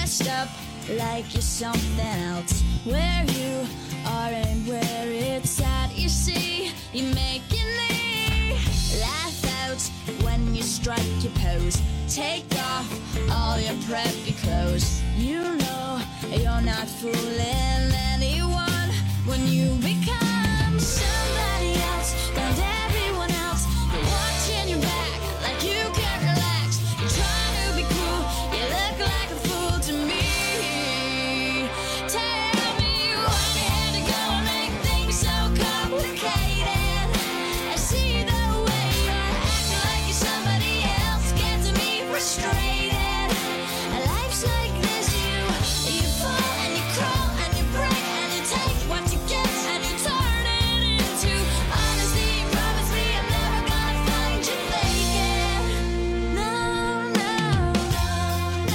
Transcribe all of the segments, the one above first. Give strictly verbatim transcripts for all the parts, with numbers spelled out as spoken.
dressed up like you're something else. Where you are and where it's at, you see, you're making me laugh out when you strike your pose. Take off all your preppy clothes. You know you're not fooling anyone when you become somebody else. Around everyone else, you're watching your back like you can't relax. You're trying to be cool, you look like a fool to me. Tell me why you had to go and make things so complicated. I see the way you're acting like you're somebody else, gets me frustrated. Life's like this, you you fall and you crawl and you break and you take what you get and you turn it into honesty. Promise me I'm never gonna find you faking. No, no, no,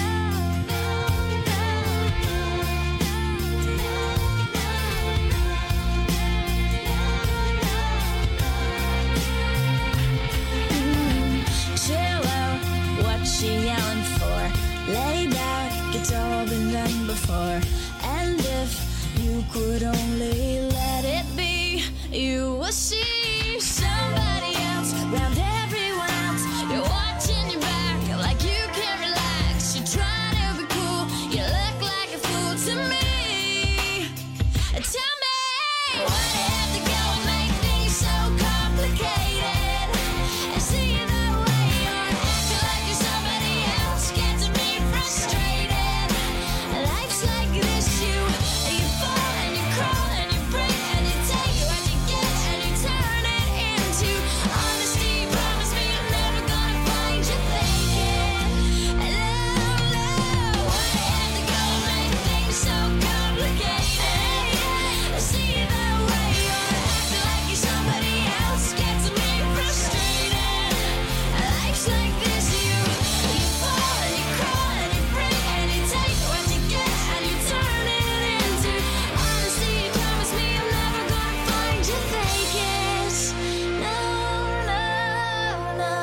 Mm, chill out, what she yelling for? Lay back, it's all been done before. And if you could only let it be, you will see somebody else around everyone else. You're watching your back like you can't relax. You're trying to be cool, you look like a fool to me. Tell me why you have to go and make things so complicated. I see the way you're acting like you're somebody else, gets me frustrated. Life's like this, you you fall and you crawl and you break and you take what you get and you turn it into honesty. Promise me I'm never gonna find you faking. Love, love, why you have to go and make things so complicated? I see the way you're acting like you're somebody else, gets me frustrated. Life's like this, you you fall and you crawl and you break and you take what you get and you turn it into honesty. Promise me I'm never gonna find you faking. No, no,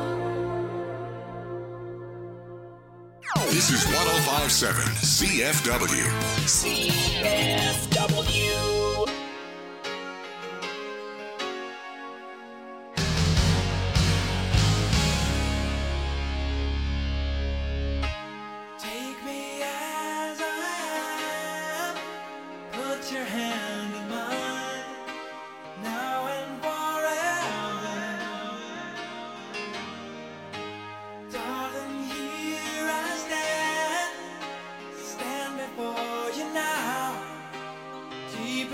no. This is one oh five point seven C F W. C F W. Take me as I am. Put your hand in mine. Now and forever. Darling, here I stand. Stand before you now. Deep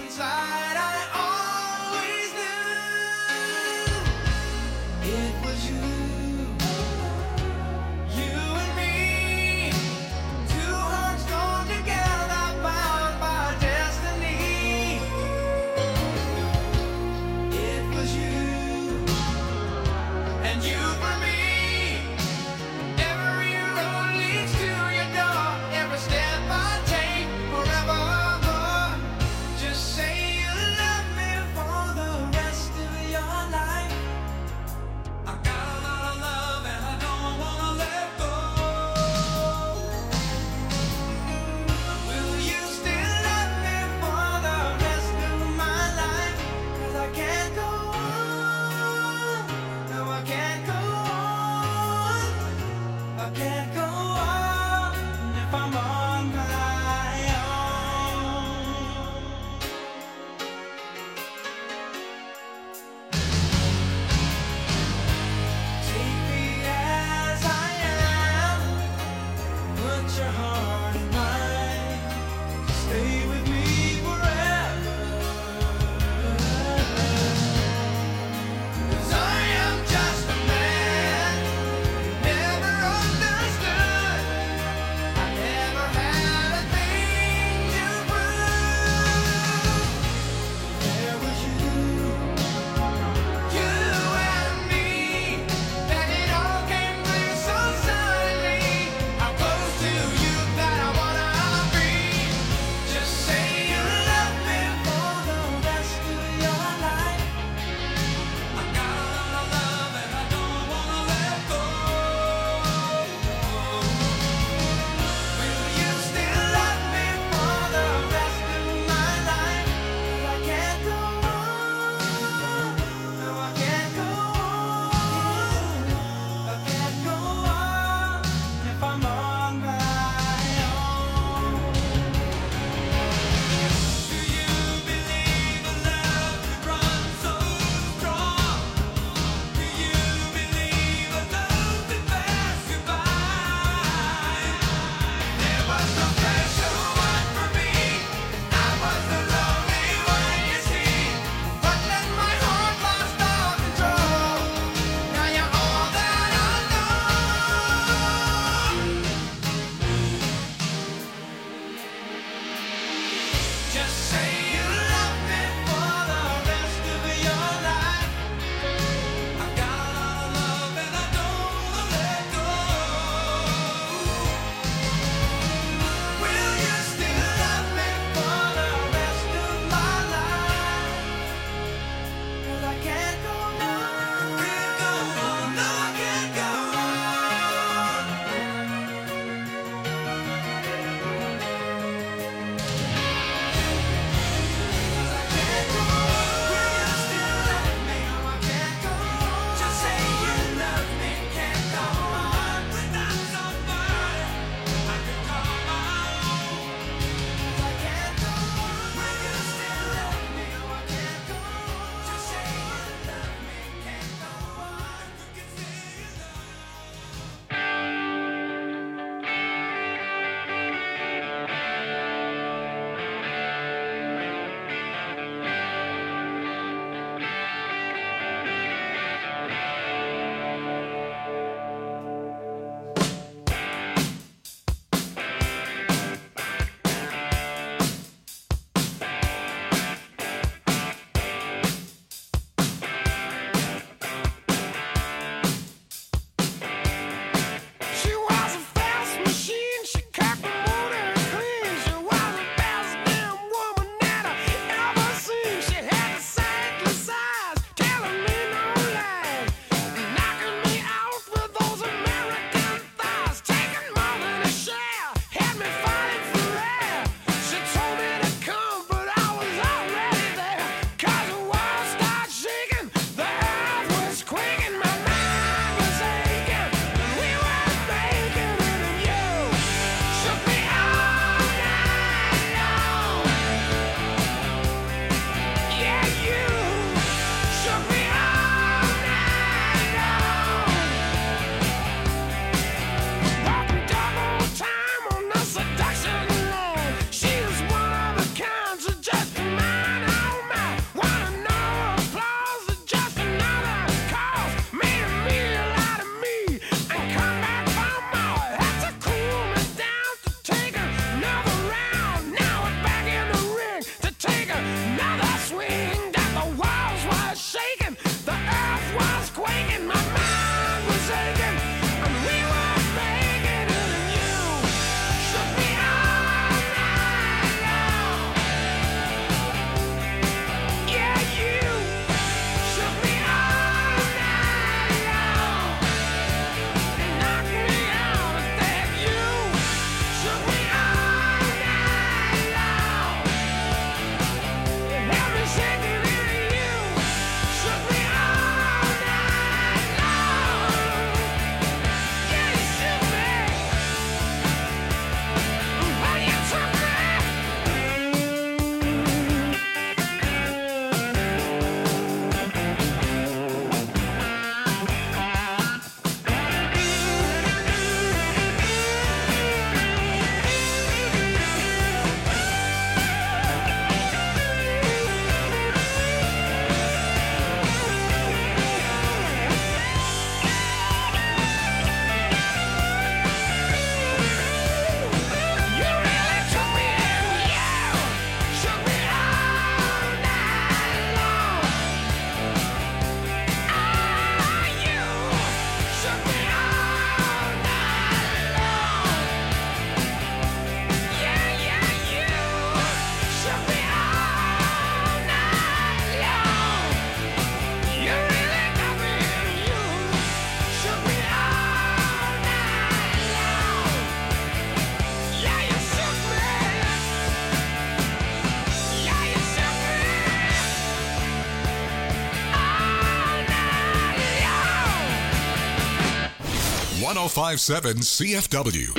one oh five point seven C F W.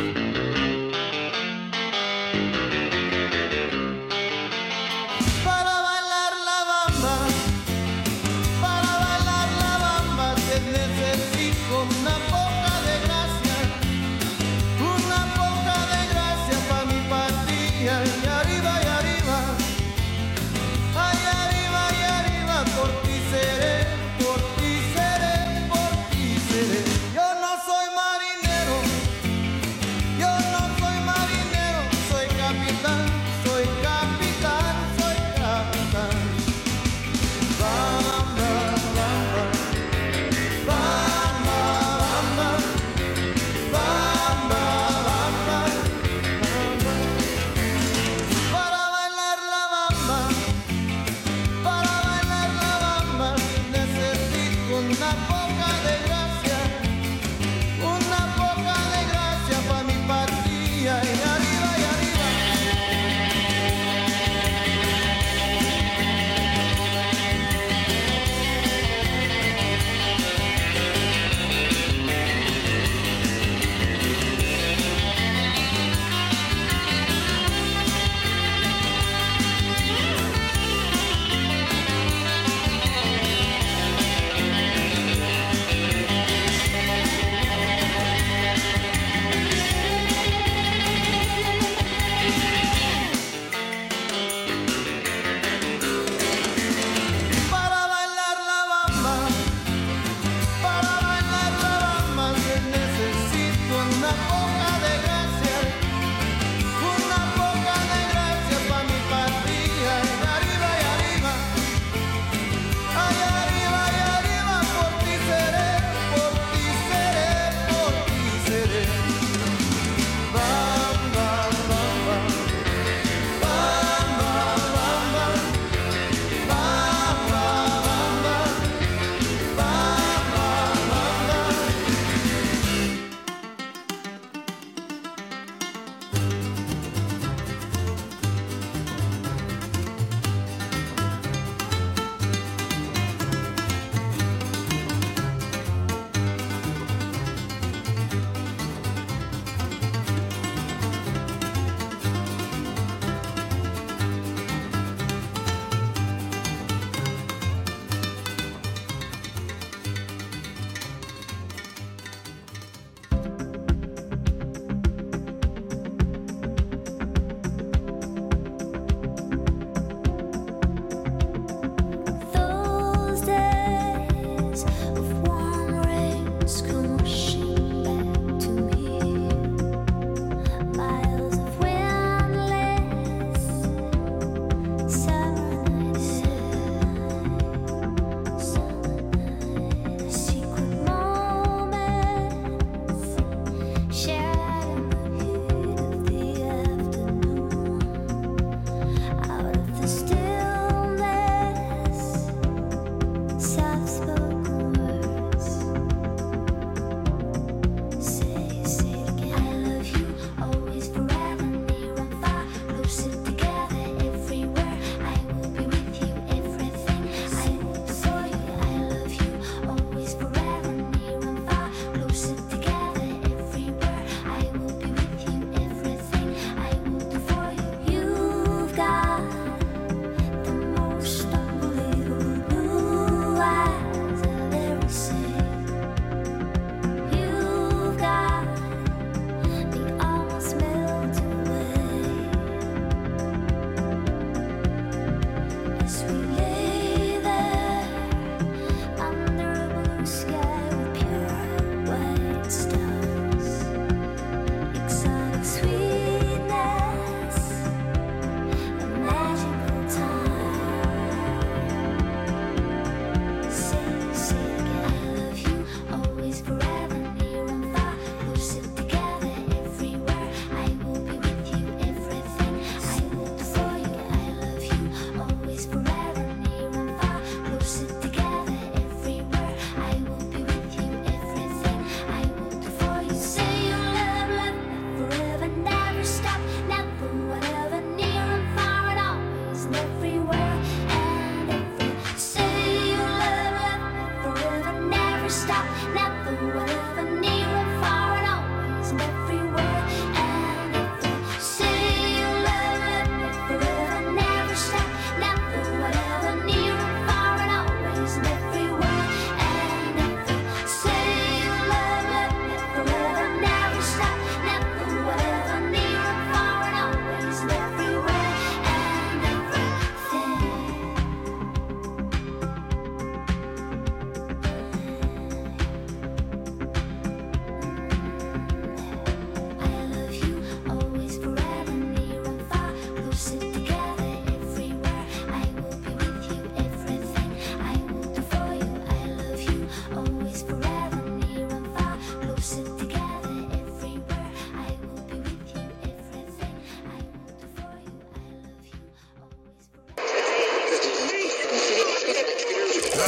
Para bailar la bamba, para bailar la bamba, que necesito una poca de gracia, una poca de gracia para mi patria. Y arriba, y arriba, ay, arriba, y arriba, por ti seré, por ti seré, por ti seré. Yo no soy marinero,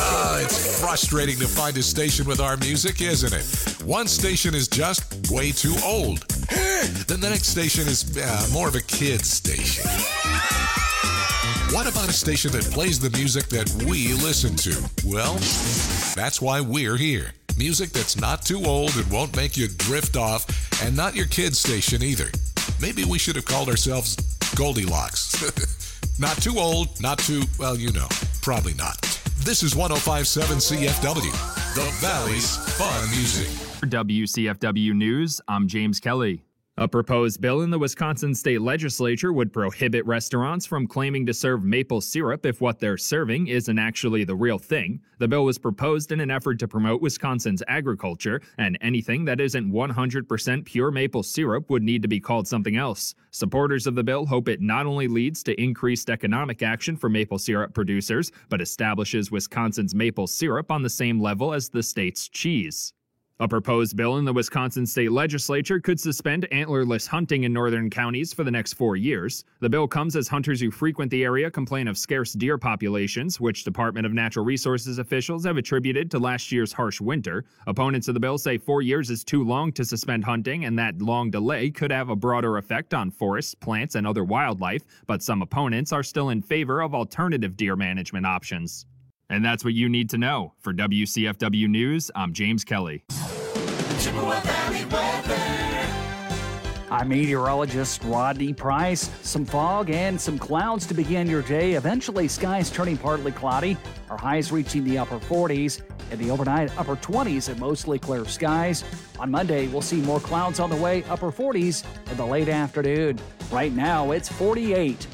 Ah, it's frustrating to find a station with our music, isn't it? One station is just way too old. Then the next station is uh, more of a kid's station. What about a station that plays the music that we listen to? Well, that's why we're here. Music that's not too old and won't make you drift off, and not your kid's station either. Maybe we should have called ourselves Goldilocks. Not too old, not too, well, you know, probably not. This is one oh five point seven C F W, the Valley's fun music. For W C F W News, I'm James Kelly. A proposed bill in the Wisconsin state legislature would prohibit restaurants from claiming to serve maple syrup if what they're serving isn't actually the real thing. The bill was proposed in an effort to promote Wisconsin's agriculture, and anything that isn't one hundred percent pure maple syrup would need to be called something else. Supporters of the bill hope it not only leads to increased economic action for maple syrup producers, but establishes Wisconsin's maple syrup on the same level as the state's cheese. A proposed bill in the Wisconsin state legislature could suspend antlerless hunting in northern counties for the next four years. The bill comes as hunters who frequent the area complain of scarce deer populations, which Department of Natural Resources officials have attributed to last year's harsh winter. Opponents of the bill say four years is too long to suspend hunting, and that long delay could have a broader effect on forests, plants, and other wildlife, but some opponents are still in favor of alternative deer management options. And that's what you need to know. For W C F W News, I'm James Kelly. Chippewa Valley weather. I'm meteorologist Rodney Price. Some fog and some clouds to begin your day. Eventually, skies turning partly cloudy. Our highs reaching the upper forties. In the overnight, upper twenties and mostly clear skies. On Monday, we'll see more clouds on the way, upper forties in the late afternoon. Right now, it's forty-eight.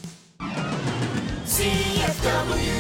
C F W.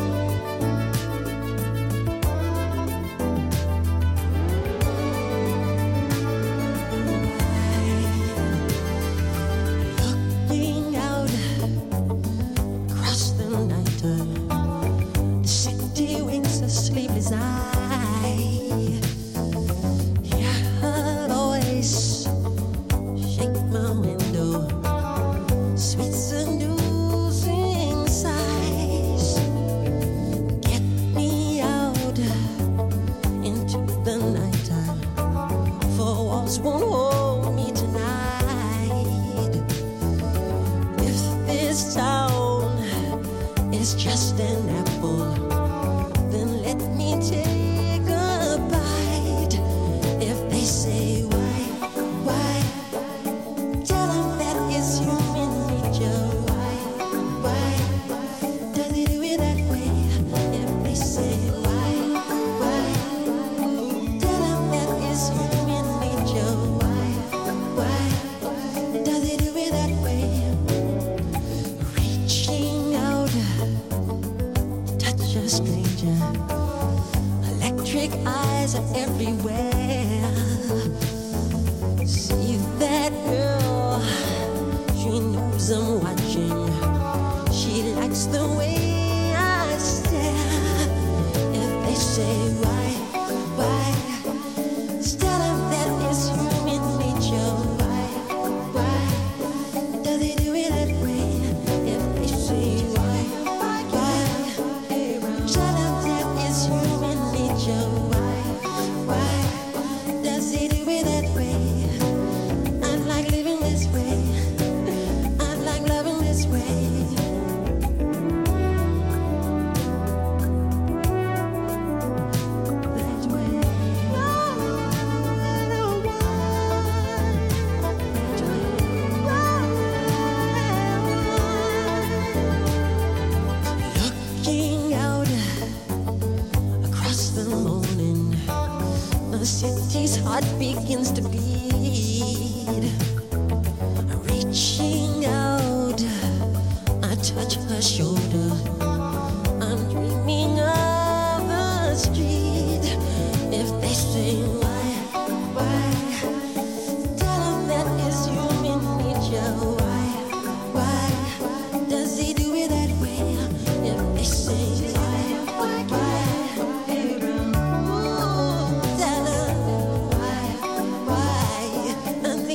Begins to beat, reaching out, I touch her shoulder. I'm dreaming of a street. If they say why, why, tell them that it's human nature. Why, why, does he do it that way? If they say why, why, ooh, tell them. And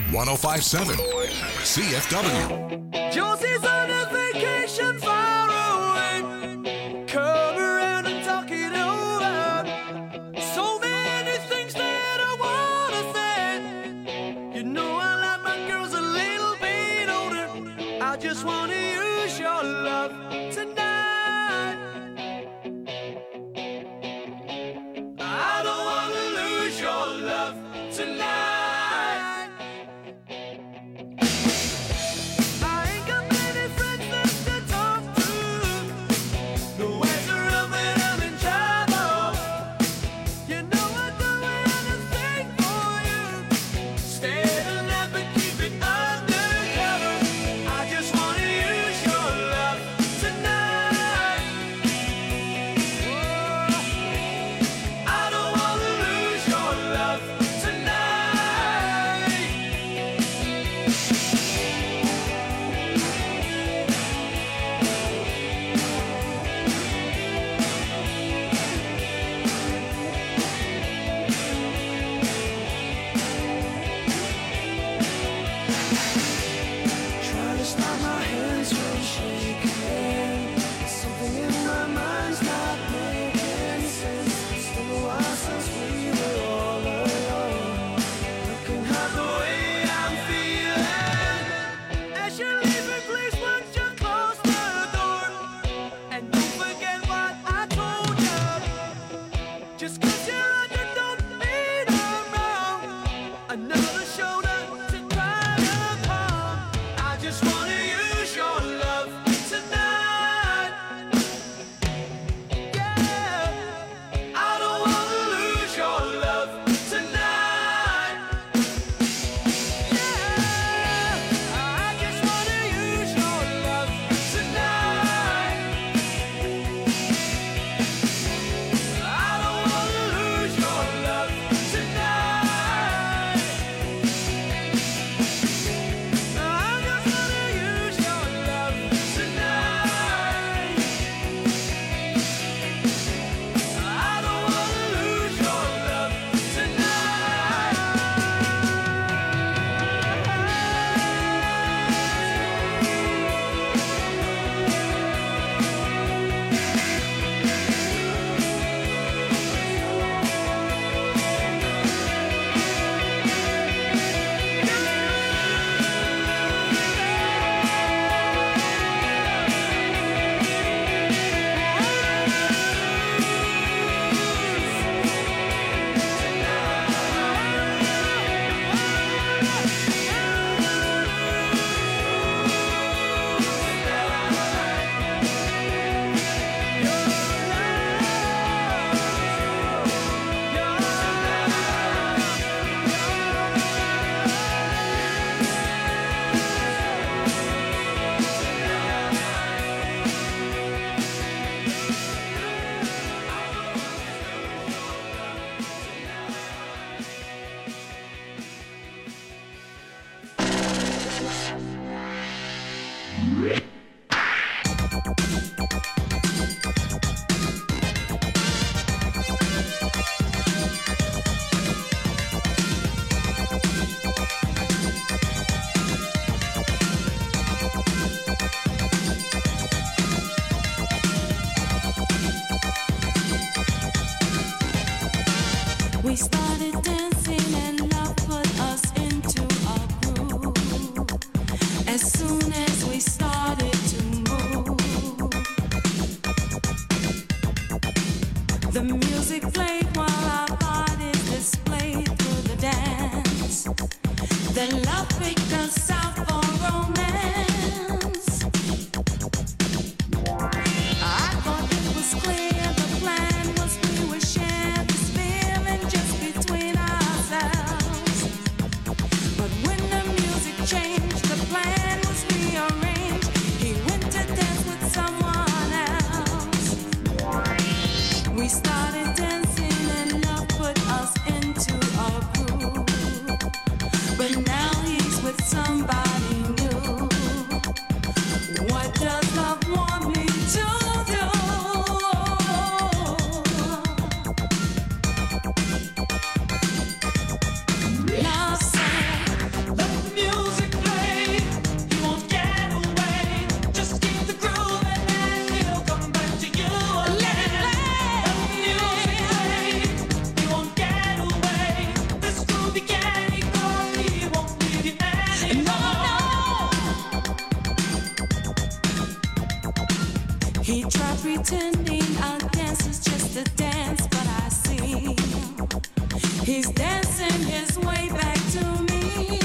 one oh five point seven C F W. Josie's on a vacation far away. Come around and talk it over. So many things that I wanna say. You know I like my girls a little bit older. I just wanna use your love tonight. I don't wanna lose your love tonight. We started dancing and love put us into a groove. As soon as we started to move, the music played while our bodies displayed through the dance. Then love picked us out for romance. I thought it was clear the plan was we would share this feeling just between ourselves. But when the music changed, the plan was rearranged. He went to dance with someone else. We started dancing and love put us into a groove. But now he's with somebody new. What does love want me to do? Love said, look pretending a dance is just a dance, but I see he's dancing his way back to me.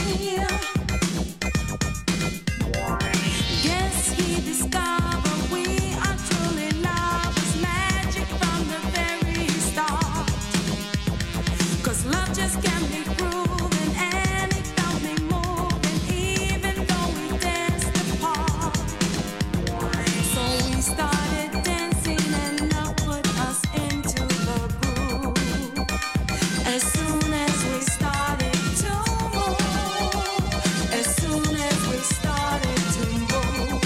Guess he discovered we are truly lovers, magic from the very start. 'Cause love just can't be proven, and it felt me moving, even though we danced apart. So we started dancing, and love put us into the groove. As soon as we started to move, as soon as we started to move,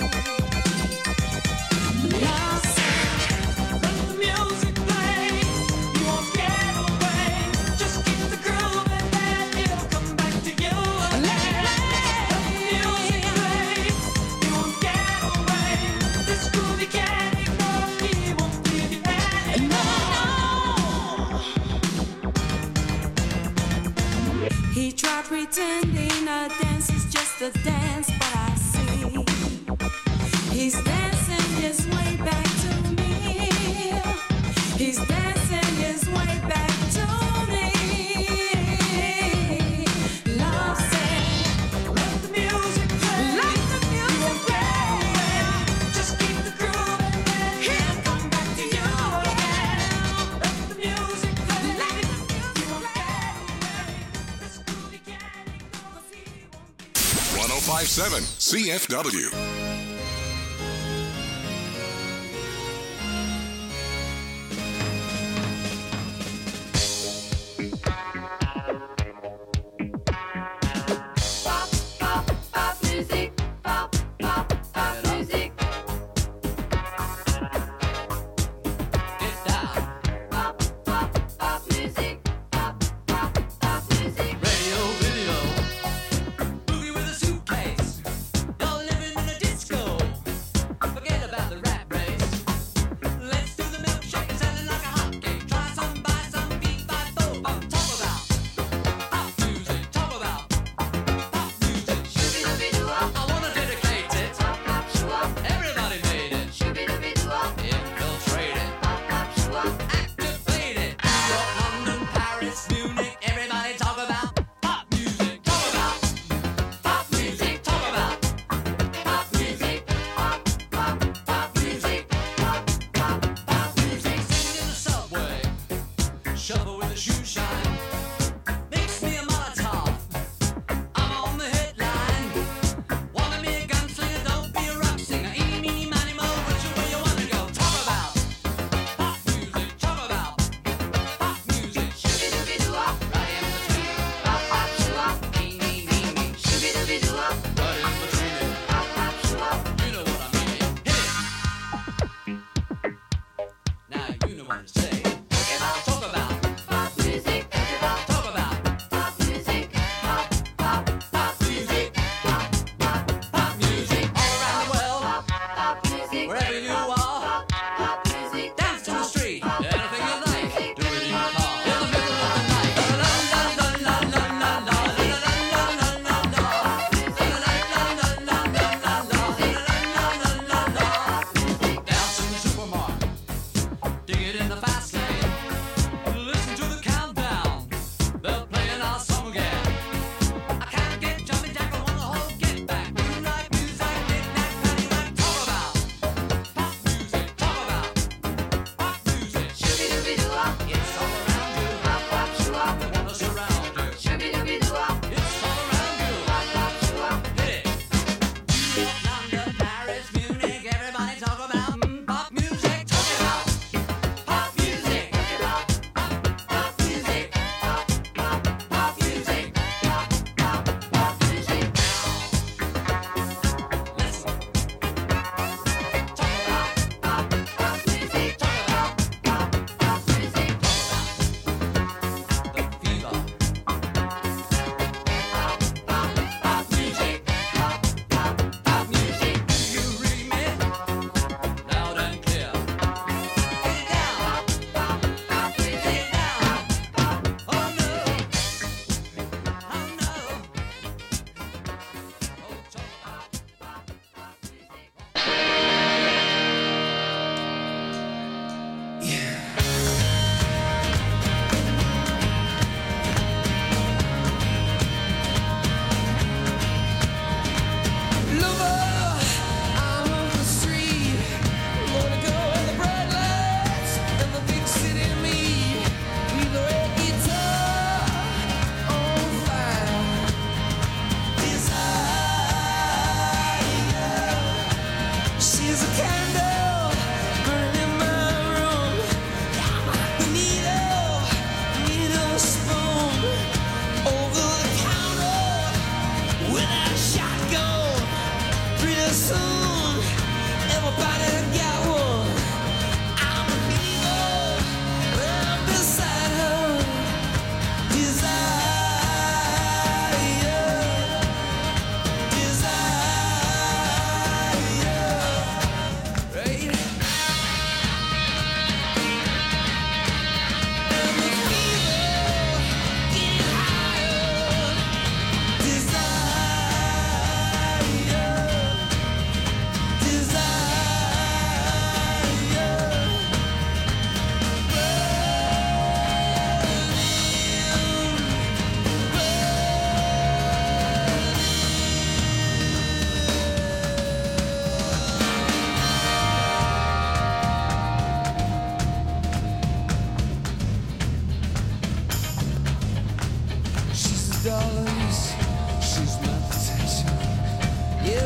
love said, let the music play. You won't get away. Just keep the groove, and then it'll come back to you again. Let the music play. You won't get away. This groove you can't ignore. He won't leave you anymore. He tried pretending a dance is just a dance, but I see he's dancing his way back to me. He's dancing his way back to me. Love said, let the music play. Let the music play. Just keep the groove, and then he'll come back to you again. Let the music play. Let the music play. This groove you can't ignore, 'cause he won't be. one oh five point seven C F W. Pop, pop, pop music. Pop, pop, pop music. Get down. Pop, pop, pop music. Pop, pop, pop music. Radio, video. Boogie with a suitcase. You're living in a disco.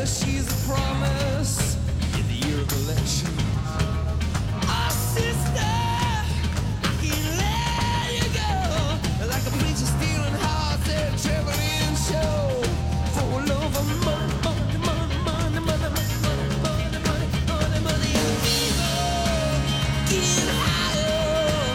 she's a promise in the year of election. Our sister, I can't let you go. Like a preacher stealing hearts at a traveling show. For love of money, money, money, money, money, money, money, money, money, money, and people get higher.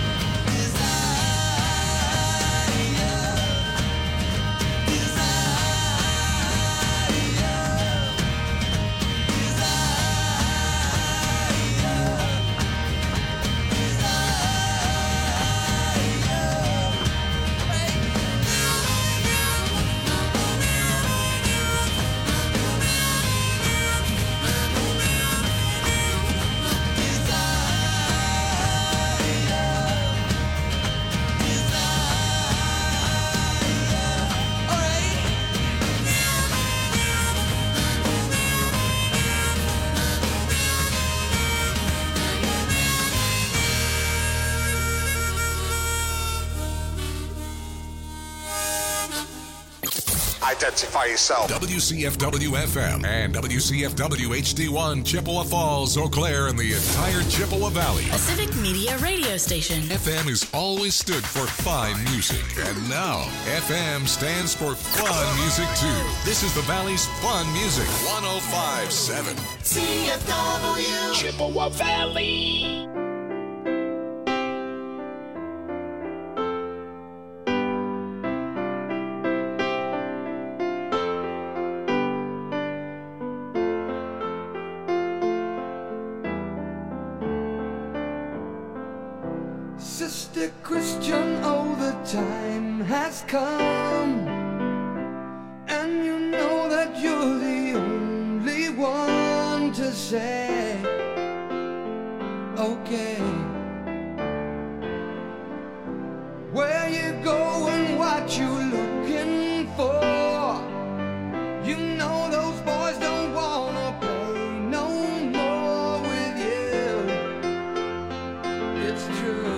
Identify yourself. W C F W F M and W C F W H D one, Chippewa Falls, Eau Claire, and the entire Chippewa Valley. A civic media radio station. F M has always stood for fine music, and now F M stands for fun music too. This is the Valley's fun music, one oh five point seven. C F W Chippewa Valley. Sister Christian, oh, the time has come, and you know that you're the only one to say, okay, where you going, what you looking for. You know those boys don't wanna play no more with you. It's true.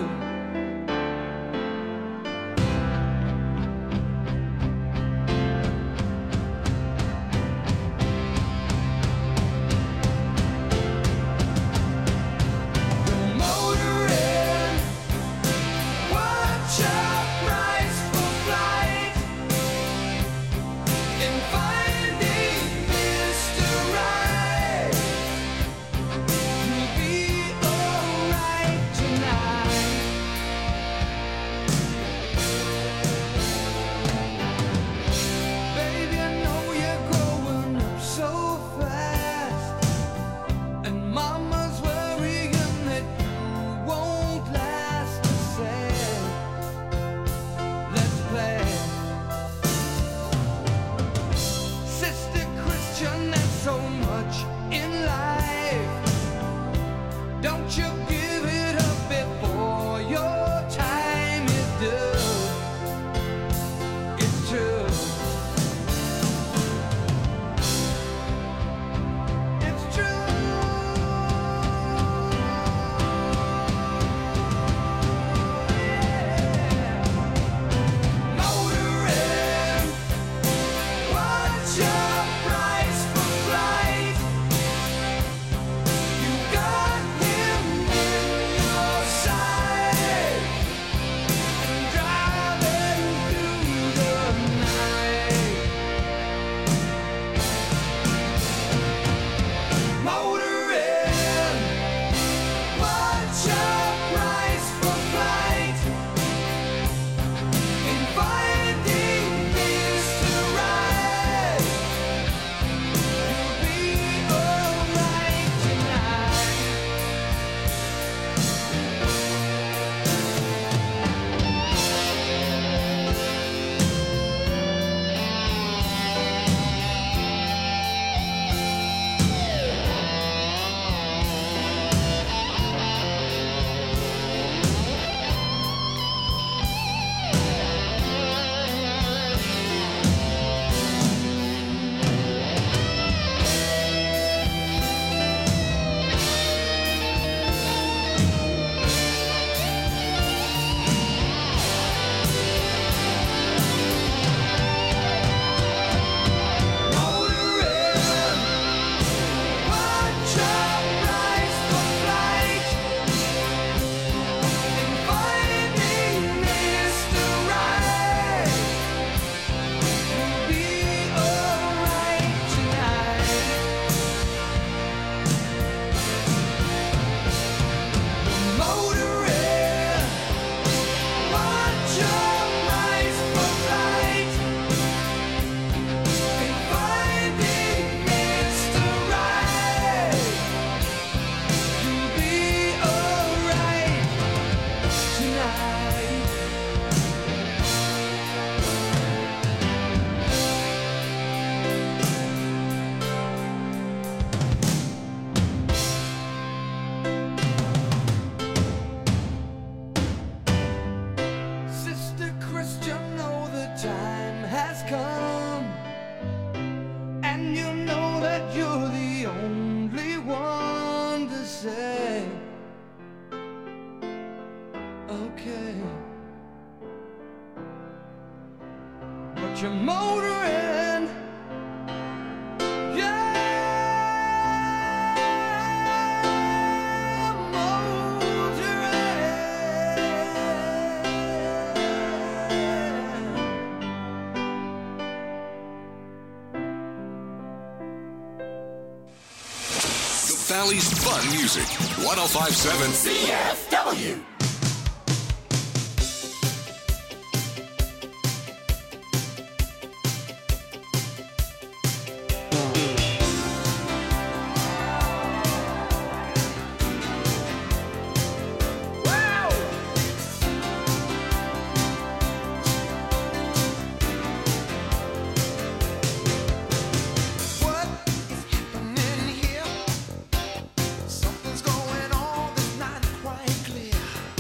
get your motor in. Yeah, motor The Valley's fun music. one oh five point seven C F W. Something's going on that's not quite clear.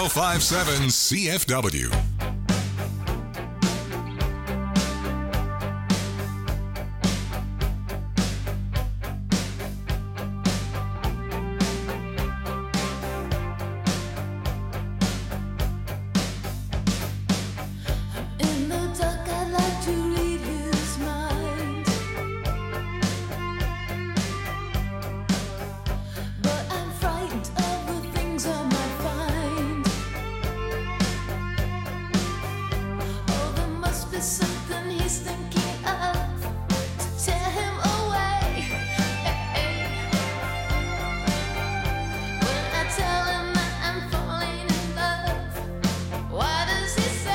oh five point seven C F W. In the dark, I like to read his mind, but I'm frightened of the things I might find. Oh, there must be something he's thinking of to tear him away. When I tell him that I'm falling in love, why does he say?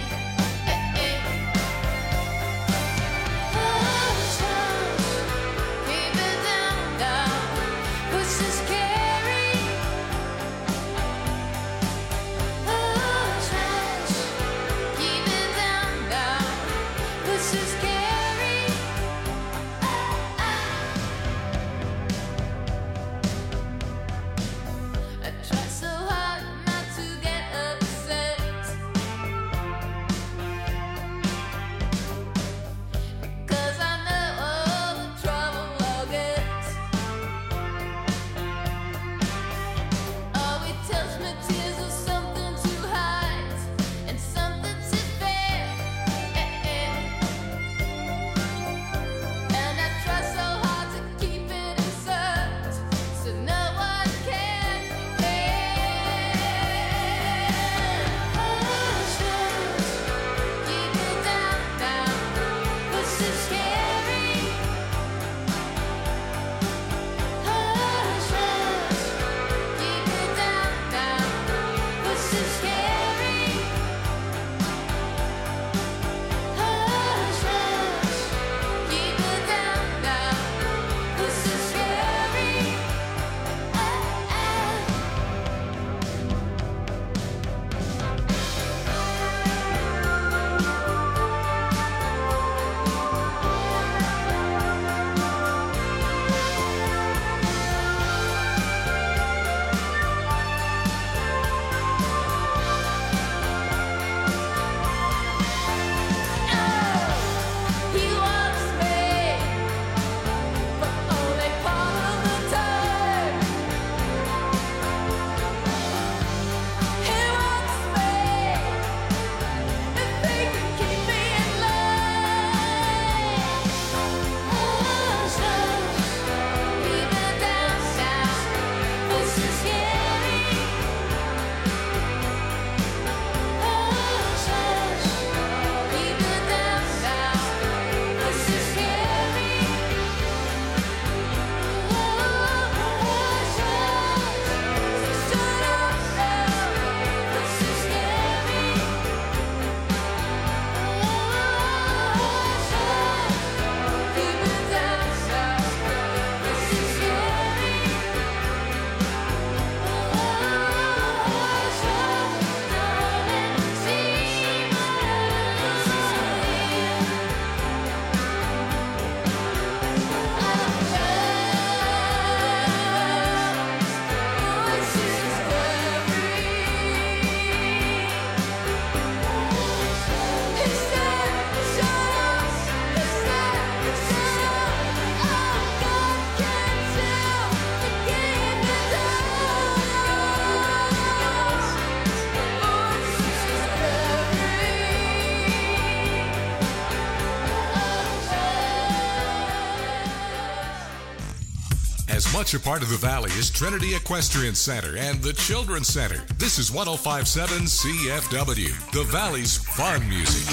As much a part of the Valley as Trinity Equestrian Center and the Children's Center. This is one oh five point seven C F W, the Valley's fun music.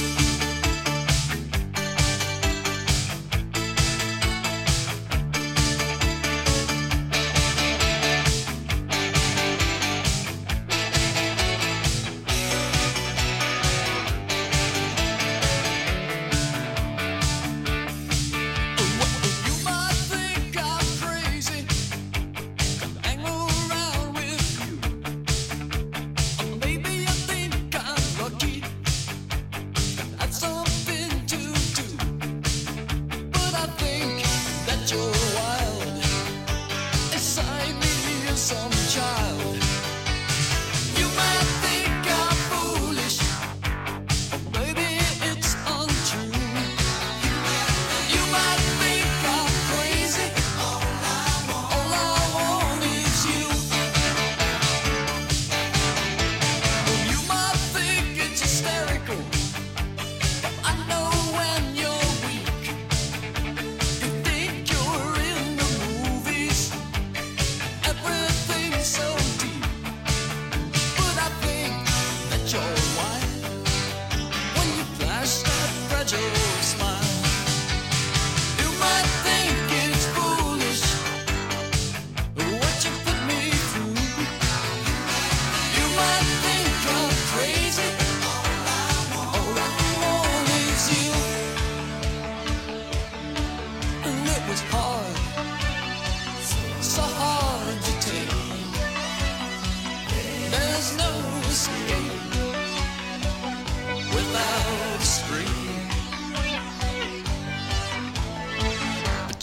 Some child, you might think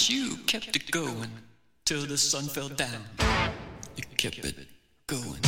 But you kept it going till the sun fell down. You kept it going.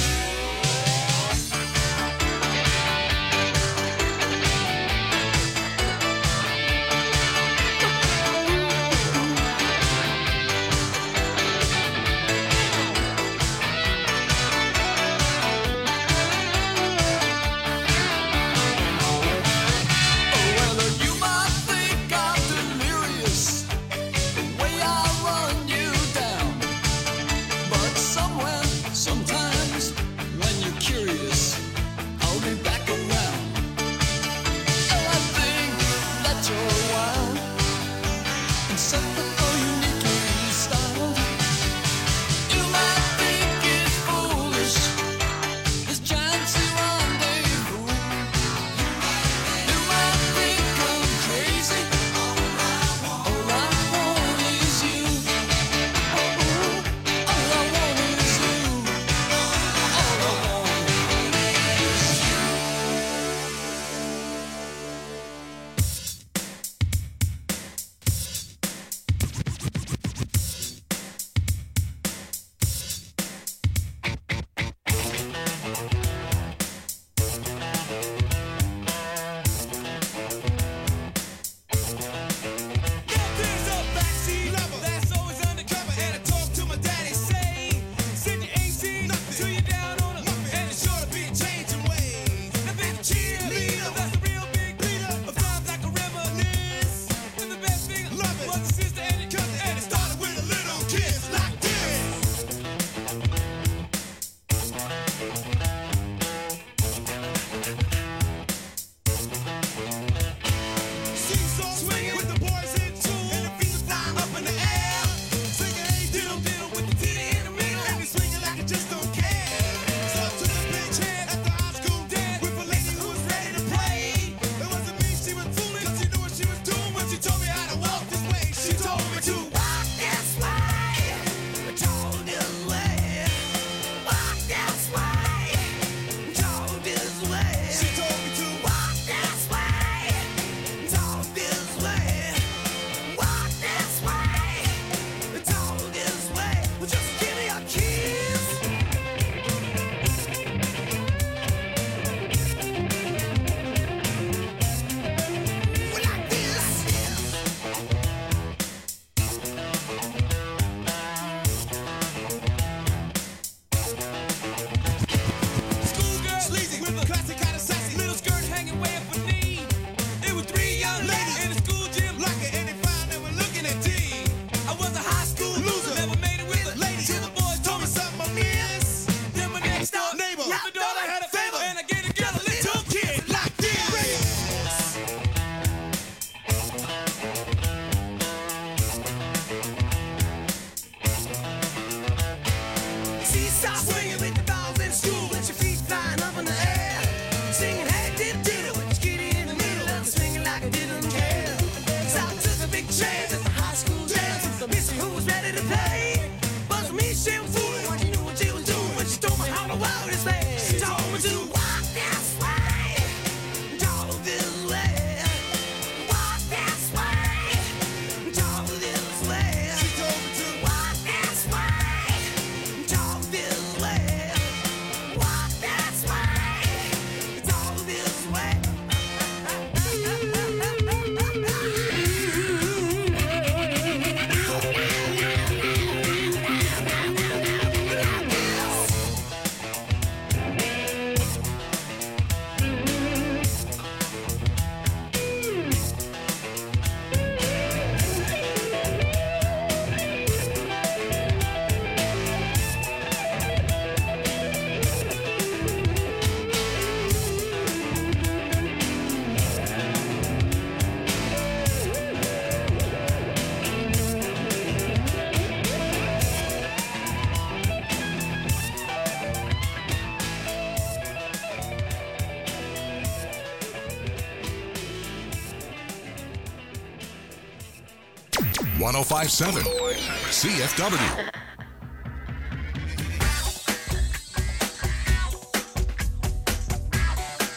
one oh five point seven C F W.